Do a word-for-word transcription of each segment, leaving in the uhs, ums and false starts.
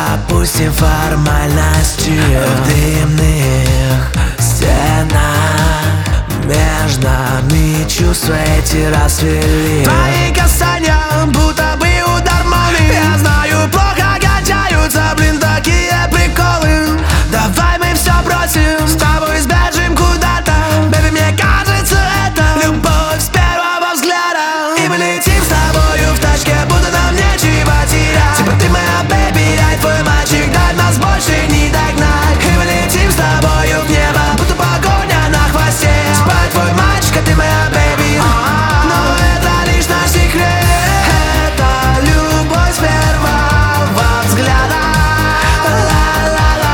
Опустим формальности в дымных стенах. Между нами чувства эти расцвели. Твои касания, будто бы удар молнии. Я знаю, плохо качаются, блин, такие приколы. Давай мы все бросим, с тобой сбежим куда-то. Бэби, мне кажется, это любовь с первого взгляда. И мы летим с тобою в тачке, будто нам нечего терять. Типа ты моя бэби, я твой мальчик, дай нас больше не догнать. И мы летим с тобою в небо, будто погоня на хвосте. Типа твой мальчик, а ты моя бэби. Но это лишь наш секрет. Это любовь с первого взгляда. Ла-ла-ла.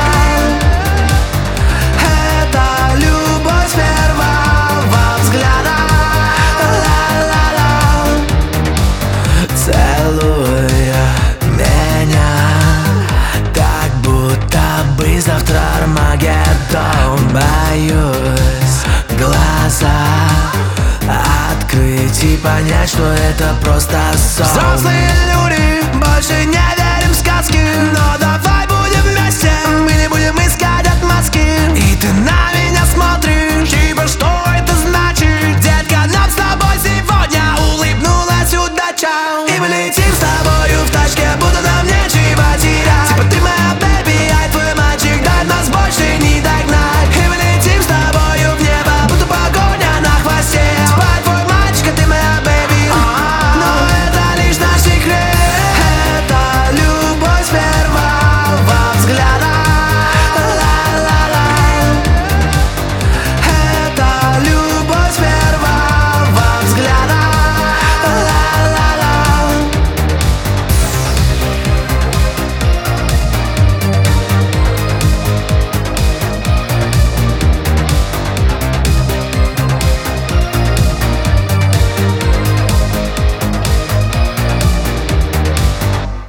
Это любовь с первого взгляда. Ла-ла-ла. Целуй меня, как будто бы завтра Армагеддон. Боюсь глаза открыть и понять, что это просто сон. Взрослые люди, больше не верим в сказки, но